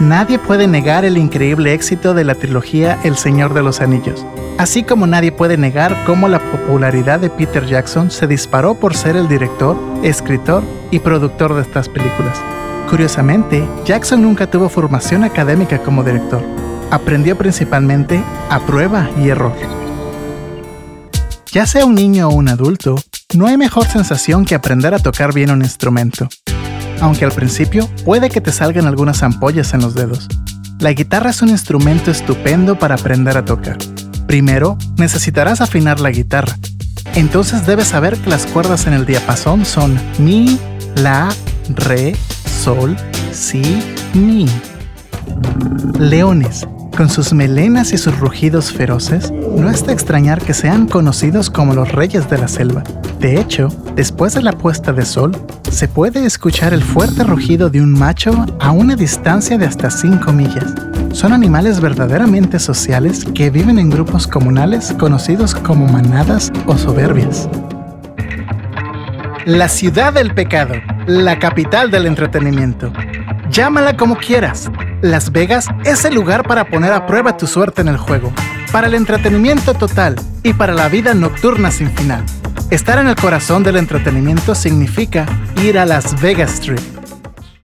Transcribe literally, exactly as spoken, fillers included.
Nadie puede negar el increíble éxito de la trilogía El Señor de los Anillos, así como nadie puede negar cómo la popularidad de Peter Jackson se disparó por ser el director, escritor y productor de estas películas. Curiosamente, Jackson nunca tuvo formación académica como director. Aprendió principalmente a prueba y error. Ya sea un niño o un adulto, no hay mejor sensación que aprender a tocar bien un instrumento. Aunque al principio puede que te salgan algunas ampollas en los dedos. La guitarra es un instrumento estupendo para aprender a tocar. Primero, necesitarás afinar la guitarra. Entonces debes saber que las cuerdas en el diapasón son mi, la, re, sol, si, mi. Leones, con sus melenas y sus rugidos feroces, no es de extrañar que sean conocidos como los reyes de la selva. De hecho, después de la puesta de sol, se puede escuchar el fuerte rugido de un macho a una distancia de hasta cinco millas. Son animales verdaderamente sociales que viven en grupos comunales conocidos como manadas o soberbias. La ciudad del pecado, la capital del entretenimiento. Llámala como quieras. Las Vegas es el lugar para poner a prueba tu suerte en el juego, para el entretenimiento total y para la vida nocturna sin final. Estar en el corazón del entretenimiento significa ir a Las Vegas Strip.